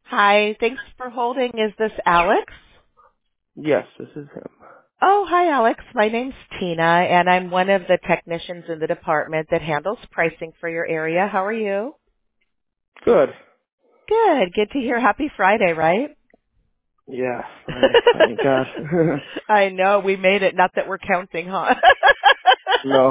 Hi, thanks for holding. Is this Alex? Yes, this is him. Oh, hi, Alex. My name's Tina, and I'm one of the technicians in the department that handles pricing for your area. How are you? Good. Good. Good to hear. Happy Friday, right? Yeah, Friday. Thank God. I know. We made it. Not that we're counting, huh? No.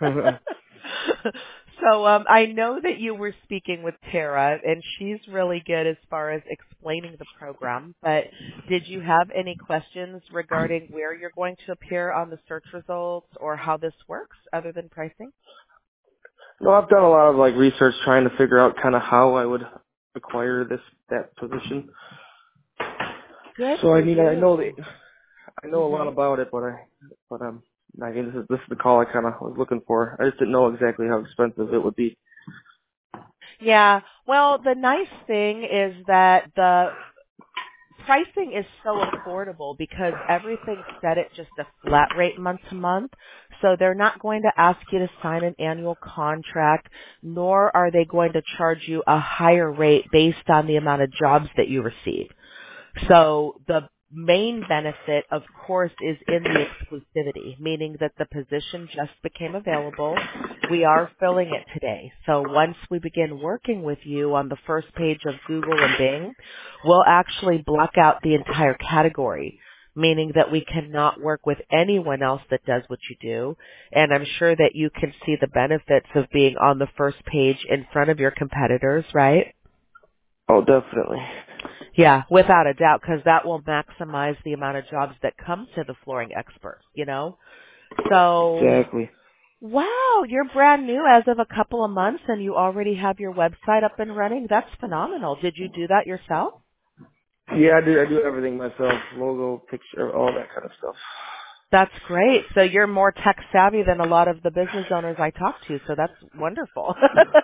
So I know that you were speaking with Tara, and she's really good as far as explaining the program. But did you have any questions regarding where you're going to appear on the search results or how this works other than pricing? No, I've done a lot of research trying to figure out kind of how I would acquire that position. Good So for I mean, you. I know a lot Mhm. about it, but I mean, this is the call I kind of was looking for. I just didn't know exactly how expensive it would be. Yeah. Well, the nice thing is that the pricing is so affordable because everything's set at just a flat rate month to month. So they're not going to ask you to sign an annual contract, nor are they going to charge you a higher rate based on the amount of jobs that you receive. So the main benefit, of course, is in the exclusivity, meaning that the position just became available. We are filling it today. So once we begin working with you on the first page of Google and Bing, we'll actually block out the entire category, meaning that we cannot work with anyone else that does what you do. And I'm sure that you can see the benefits of being on the first page in front of your competitors, right? Oh, definitely. Yeah, without a doubt, because that will maximize the amount of jobs that come to the flooring expert, you know? So, Exactly. wow, you're brand new as of a couple of months and you already have your website up and running. That's phenomenal. Did you do that yourself? Yeah, I do everything myself. Logo, picture, all that kind of stuff. That's great. So you're more tech savvy than a lot of the business owners I talk to, so that's wonderful.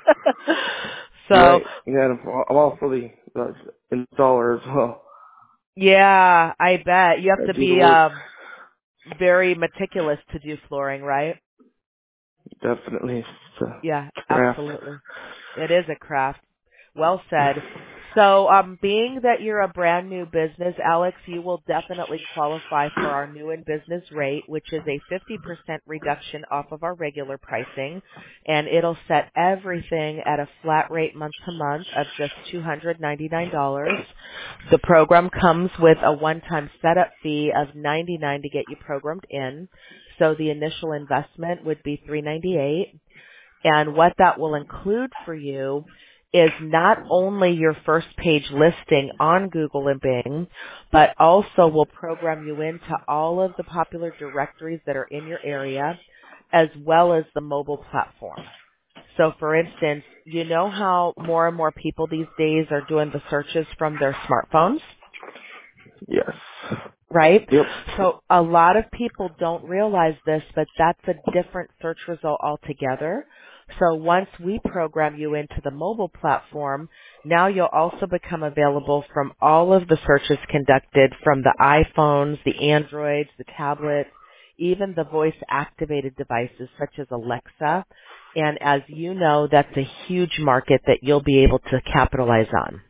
So, Right. Yeah, I'm also the installer as well. yeah, I bet. You I have to do the be work. very meticulous to do flooring, right? Definitely. It's a Yeah, craft. absolutely. It is a craft. Well said. So, being that you're a brand new business, Alex, you will definitely qualify for our new in business rate, which is a 50% reduction off of our regular pricing, and it'll set everything at a flat rate month to month of just $299. The program comes with a one-time setup fee of $99 to get you programmed in. So the initial investment would be $398. And what that will include for you is not only your first page listing on Google and Bing, but also will program you into all of the popular directories that are in your area, as well as the mobile platform. So for instance, you know how more and more people these days are doing the searches from their smartphones? Yes. Right? Yep. So a lot of people don't realize this, but that's a different search result altogether. So once we program you into the mobile platform, now you'll also become available from all of the searches conducted from the iPhones, the Androids, the tablets, even the voice activated devices such as Alexa. And as you know, that's a huge market that you'll be able to capitalize on.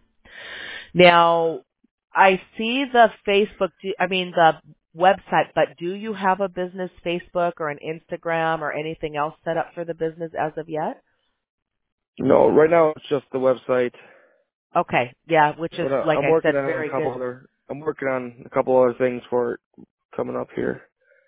Now, I see the the website, but do you have a business Facebook or an Instagram or anything else set up for the business as of yet? No, right now it's just the website, Okay, yeah, which is, but like I'm I working said, on a very good. couple other. I'm working on a couple other things for it coming up here.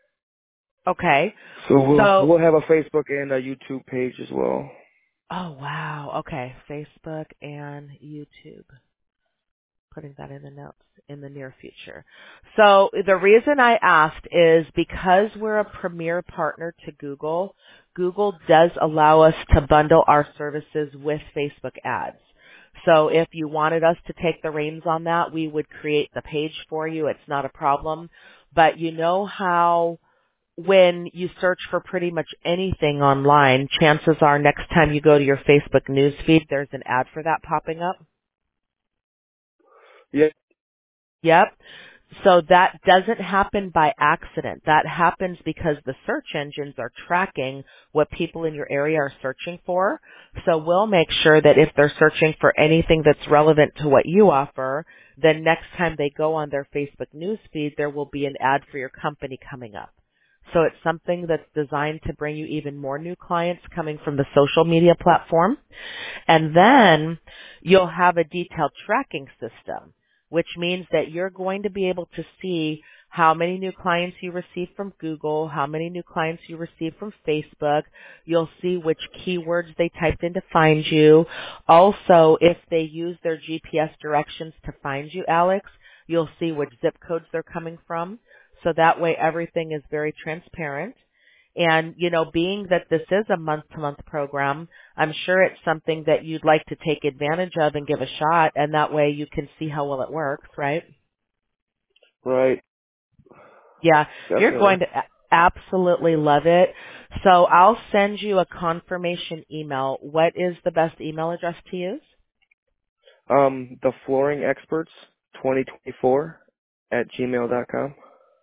Okay, So so, we'll have a Facebook and a YouTube page as well. oh wow, okay, Facebook and YouTube. Putting that in the notes in the near future. So the reason I asked is because we're a premier partner to Google, Google does allow us to bundle our services with Facebook ads. So if you wanted us to take the reins on that, we would create the page for you. It's not a problem. But you know how when you search for pretty much anything online, chances are next time you go to your Facebook news feed, there's an ad for that popping up? Yeah. Yep. So that doesn't happen by accident. That happens because the search engines are tracking what people in your area are searching for. So we'll make sure that if they're searching for anything that's relevant to what you offer, then next time they go on their Facebook newsfeed, there will be an ad for your company coming up. So it's something that's designed to bring you even more new clients coming from the social media platform. And then you'll have a detailed tracking system, which means that you're going to be able to see how many new clients you receive from Google, how many new clients you receive from Facebook. You'll see which keywords they typed in to find you. Also, if they use their GPS directions to find you, Alex, you'll see which zip codes they're coming from. So that way everything is very transparent. And, being that this is a month-to-month program, I'm sure it's something that you'd like to take advantage of and give a shot, and that way you can see how well it works, right? Right. Yeah, you're Definitely. going to absolutely love it. So I'll send you a confirmation email. What is the best email address to use? The flooring experts 2024 at gmail.com.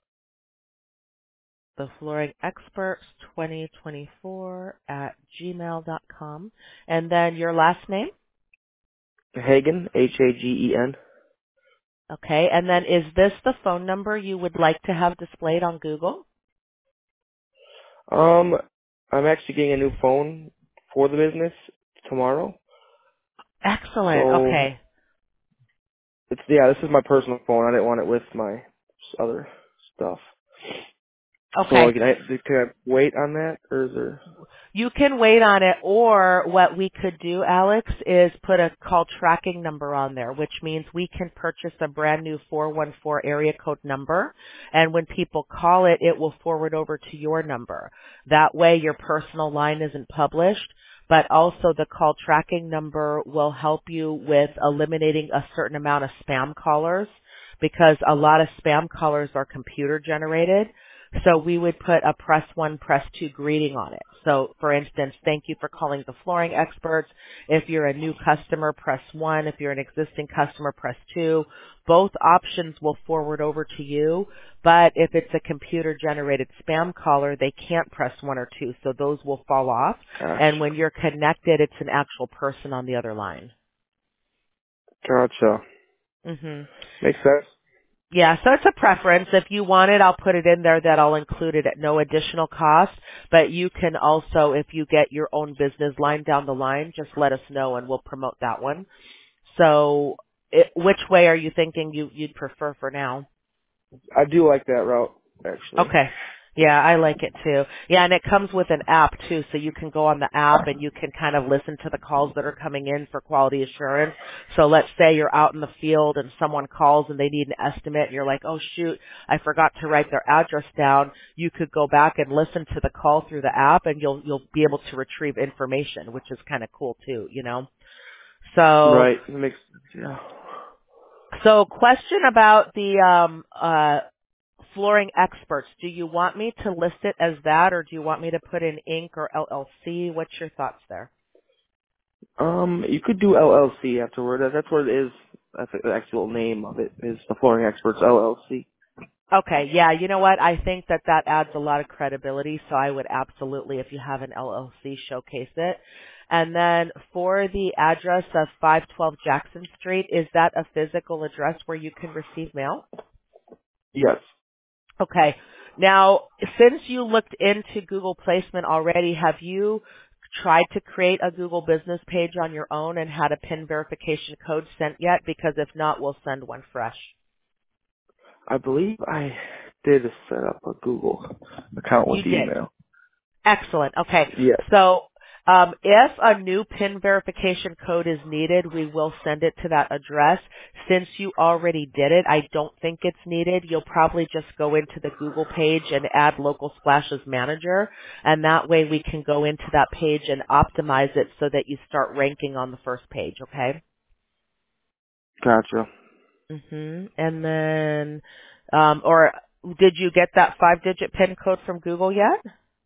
The Flooring Experts 2024 at gmail.com. And then your last name? Hagen, Hagen. Okay, and then is this the phone number you would like to have displayed on Google? I'm actually getting a new phone for the business tomorrow. Excellent. So Okay. this is my personal phone. I didn't want it with my other stuff. So Okay. can I wait on that, or is there? You can wait on it, or what we could do, Alex, is put a call tracking number on there, which means we can purchase a brand new 414 area code number, and when people call it, it will forward over to your number. That way your personal line isn't published, but also the call tracking number will help you with eliminating a certain amount of spam callers, because a lot of spam callers are computer generated. So we would put a press 1, press 2 greeting on it. So for instance, thank you for calling the flooring experts. If you're a new customer, press 1. If you're an existing customer, press 2. Both options will forward over to you, but if it's a computer generated spam caller, they can't press 1 or 2, so those will fall off. And when you're connected, it's an actual person on the other line. Gotcha. Mhm. Makes sense. Yeah, so it's a preference. If you want it, I'll put it in there that I'll include it at no additional cost. But you can also, if you get your own business line down the line, just let us know and we'll promote that one. So which way are you thinking you'd prefer for now? I do like that route, actually. Okay. Yeah, I like it too. Yeah, and it comes with an app too, so you can go on the app and you can kind of listen to the calls that are coming in for quality assurance. So let's say you're out in the field and someone calls and they need an estimate and you're like, oh shoot, I forgot to write their address down. You could go back and listen to the call through the app and you'll be able to retrieve information, which is kind of cool too. So, Right. It makes yeah. so question about the, flooring experts. Do you want me to list it as that, or do you want me to put in Inc. or LLC? What's your thoughts there? You could do LLC afterward. That's what it is. That's the actual name of it is the Flooring Experts LLC. Okay, yeah, you know what? I think that adds a lot of credibility, so I would absolutely, if you have an LLC, showcase it. And then for the address of 512 Jackson Street, is that a physical address where you can receive mail? Yes. Okay. Now, since you looked into Google placement already, have you tried to create a Google business page on your own and had a PIN verification code sent yet? Because if not, we'll send one fresh. I believe I did set up a Google account with You the did. email. Excellent. Okay. Yes. So, if a new PIN verification code is needed, we will send it to that address. Since you already did it, I don't think it's needed. You'll probably just go into the Google page and add Local Splashes Manager, and that way we can go into that page and optimize it so that you start ranking on the first page, okay? Gotcha. And then, or did you get that 5-digit PIN code from Google yet?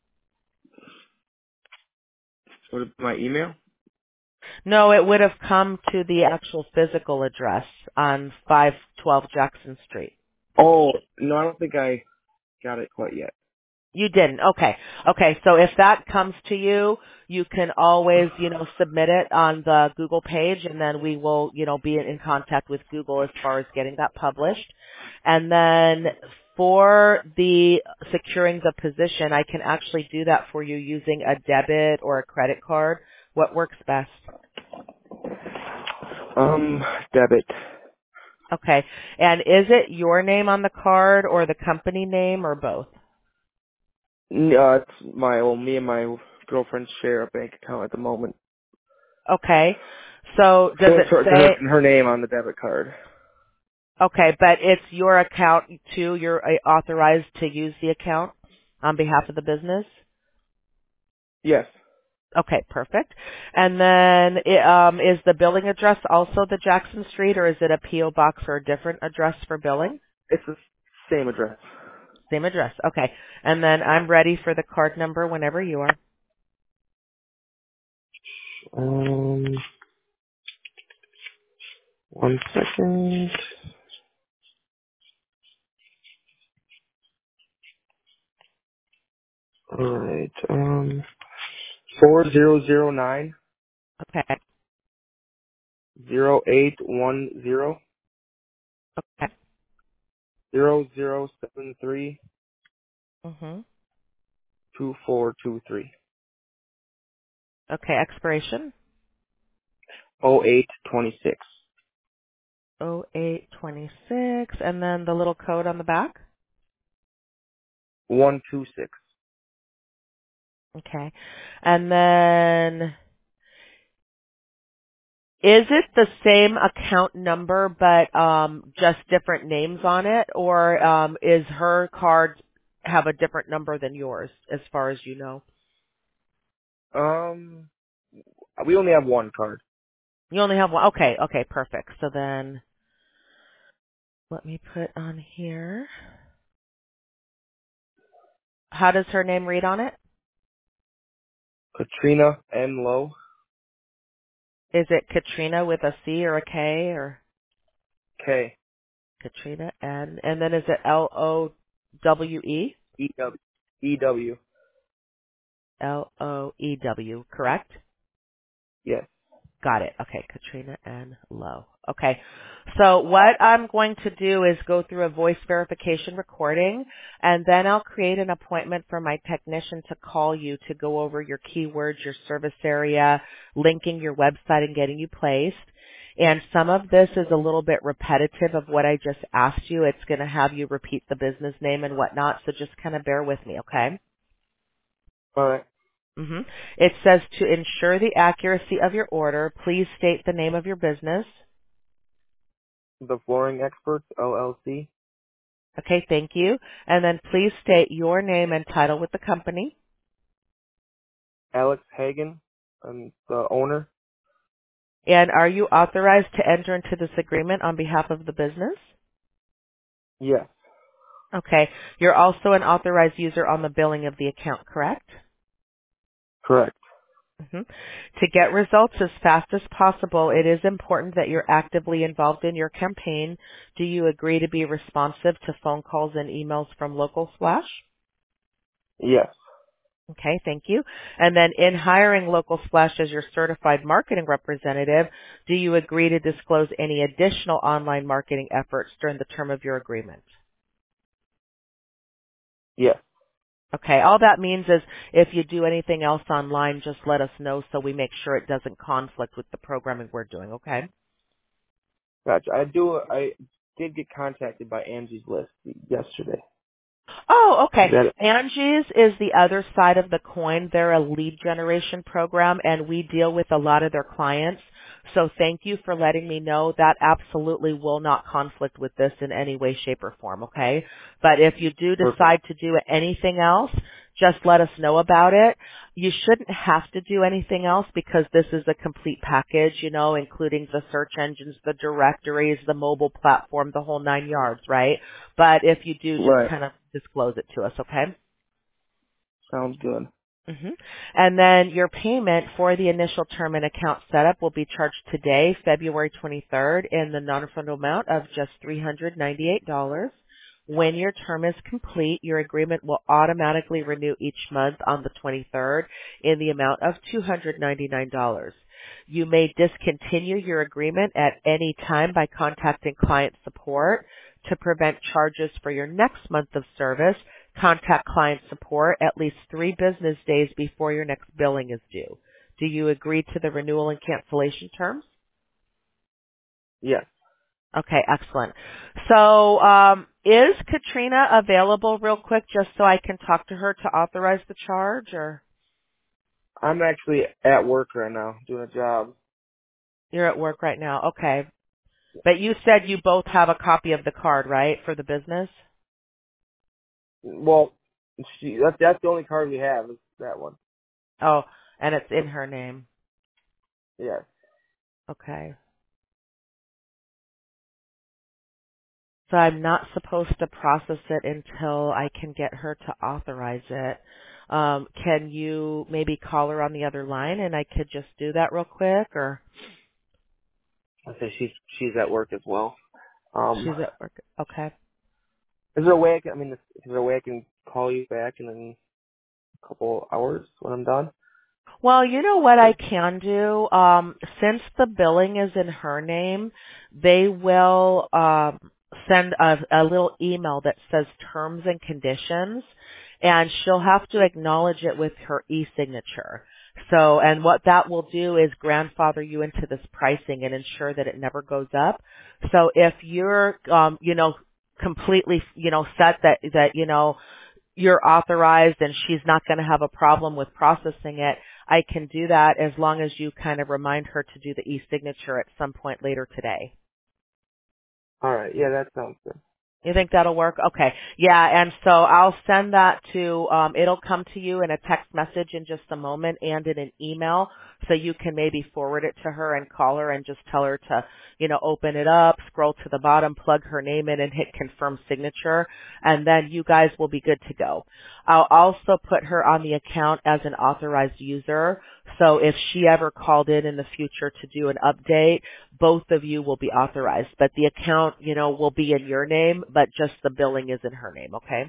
What is my email? No, it would have come to the actual physical address on 512 Jackson Street. Oh, no, I don't think I got it quite yet. You didn't. Okay. Okay. So if that comes to you, you can always, submit it on the Google page and then we will, be in contact with Google as far as getting that published. And then for the securing the position, I can actually do that for you using a debit or a credit card. What works best? Debit. Okay. And is it your name on the card or the company name or both? It's me and my girlfriend share a bank account at the moment. Okay. So So does it's it say, her name on the debit card. okay, but it's your account too. You're authorized to use the account on behalf of the business? Yes. Okay, perfect. And then is the billing address also the Jackson Street or is it a P.O. box or a different address for billing? It's the same address. Same address. Okay. And then I'm ready for the card number whenever you are. Um, 1 second. Alright, 4009 Okay. 0810 Okay. 0073 Mhm. 2423 Okay, expiration 0826 0826 and then the little code on the back. 126. Okay. And then is it the same account number but just different names on it or is her card have a different number than yours as far as you know? Um, we only have one card. You only have one. Okay, okay, perfect. So then let me put on here. How does her name read on it? Katrina N. Lowe. Is it Katrina with a C or a K or K. Katrina N? And then is it Lowe? E. W. E. W. Loew, correct? Yes. Got it. Okay, Katrina N. Lowe. Okay. So what I'm going to do is go through a voice verification recording, and then I'll create an appointment for my technician to call you to go over your keywords, your service area, linking your website and getting you placed. And some of this is a little bit repetitive of what I just asked you. It's going to have you repeat the business name and whatnot, so just kind of bear with me, okay? Alright. hmm It says to ensure the accuracy of your order, please state the name of your business. The Flooring Experts, LLC. Okay, thank you. And then please state your name and title with the company. Alex Hagen. I'm the owner. And are you authorized to enter into this agreement on behalf of the business? Yes. Okay. You're also an authorized user on the billing of the account, correct? Correct. hmm To get results as fast as possible, it is important that you're actively involved in your campaign. Do you agree to be responsive to phone calls and emails from Local Splash? Yes. Okay, thank you. And then in hiring Local Splash as your certified marketing representative, do you agree to disclose any additional online marketing efforts during the term of your agreement? Yes. Okay, all that means is if you do anything else online, just let us know so we make sure it doesn't conflict with the programming we're doing, okay? Gotcha. I did get contacted by Angie's List yesterday. Oh, Is okay. that it? Angie's is the other side of the coin. They're a lead generation program and we deal with a lot of their clients. So thank you for letting me know. That absolutely will not conflict with this in any way, shape, or form, okay? But if you do Perfect. decide to do anything else, just let us know about it. You shouldn't have to do anything else because this is a complete package, including the search engines, the directories, the mobile platform, the whole 9 yards, right? But if you do, just Right. kind of disclose it to us, okay? Sounds good. hmm And then your payment for the initial term and account setup will be charged today, February 23rd, in the non-refundable amount of just $398. When your term is complete, your agreement will automatically renew each month on the 23rd in the amount of $299. You may discontinue your agreement at any time by contacting client support. To prevent charges for your next month of service, contact client support at least 3 business days before your next billing is due. Do you agree to the renewal and cancellation terms? Yes. Okay, excellent. So, is Katrina available real quick just so I can talk to her to authorize the charge, or I'm actually at work right now doing a job. you're at work right now? Okay. But you said you both have a copy of the card, right, for the business? Well, that's the only card we have is that one. Oh, and it's in her name. Yes. Okay. So I'm not supposed to process it until I can get her to authorize it. Can you maybe call her on the other line and I could just do that real quick, or I say she's at work as well. Um, she's at work? Okay. is there a way is there a way I can call you back in a couple hours when I'm done? Well, you know what I can do? Since the billing is in her name, they will send a little email that says terms and conditions, and she'll have to acknowledge it with her e-signature. So, and what that will do is grandfather you into this pricing and ensure that it never goes up. So if you're, completely, set that you're authorized and she's not going to have a problem with processing it, I can do that as long as you kind of remind her to do the e-signature at some point later today. All right. Yeah, that sounds good. You think that'll work? Okay. Yeah, and so I'll send that to, it'll come to you in a text message in just a moment and in an email, so you can maybe forward it to her and call her and just tell her to, open it up, scroll to the bottom, plug her name in and hit confirm signature, and then you guys will be good to go. I'll also put her on the account as an authorized user, so if she ever called in the future to do an update, both of you will be authorized, but the account, will be in your name, but just the billing is in her name, okay?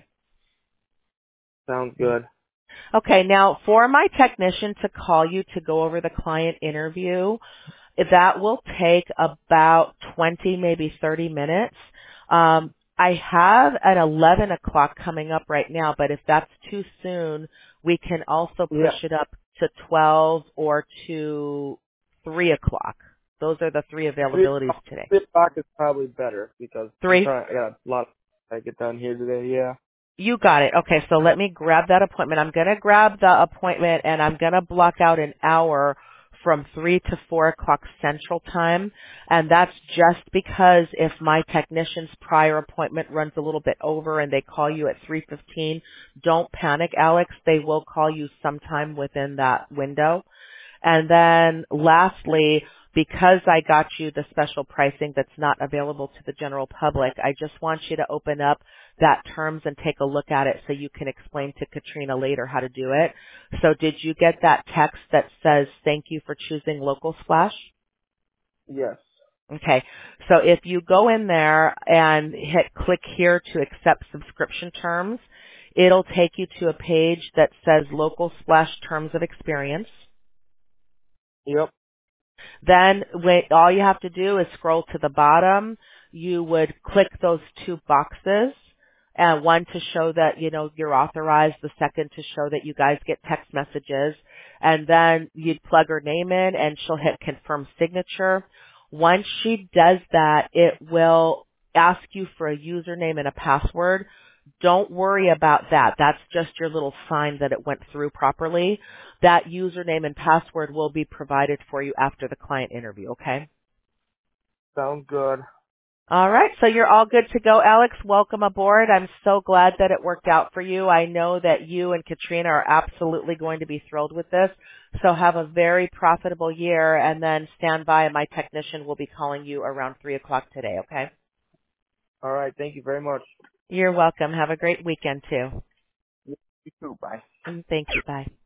Sounds good. Okay, now for my technician to call you to go over the client interview, that will take about 20, maybe 30 minutes. I have at 11 o'clock coming up right now, but if that's too soon, we can also push Yeah. it up to 12 or to 3 o'clock. Those are the 3 Three availabilities today. 3 o'clock is probably better because Three? I got a lot I get done here today. Yeah. You got it. Okay, so let me grab that appointment. I'm going to grab the appointment and I'm going to block out an hour from 3 to 4 o'clock Central Time. And that's just because if my technician's prior appointment runs a little bit over and they call you at 3:15, don't panic, Alex. They will call you sometime within that window. And then lastly, because I got you the special pricing that's not available to the general public, I just want you to open up that terms and take a look at it so you can explain to Katrina later how to do it. So did you get that text that says, thank you for choosing Local Splash? Yes. Okay. So if you go in there and hit click here to accept subscription terms, it'll take you to a page that says Local Splash Terms of Experience. Yep. Then all you have to do is scroll to the bottom. You would click those 2 boxes, and one to show that, you're authorized, the second to show that you guys get text messages, and then you'd plug her name in and she'll hit confirm signature. Once she does that, it will ask you for a username and a password. Don't worry about that. That's just your little sign that it went through properly. That username and password will be provided for you after the client interview, okay? Sounds good. All right, so you're all good to go, Alex. Welcome aboard. I'm so glad that it worked out for you. I know that you and Katrina are absolutely going to be thrilled with this. So have a very profitable year, and then stand by, and my technician will be calling you around 3 o'clock today, okay? All right. Thank you very much. You're welcome. Have a great weekend, too. You too. Bye. Thank you. Bye.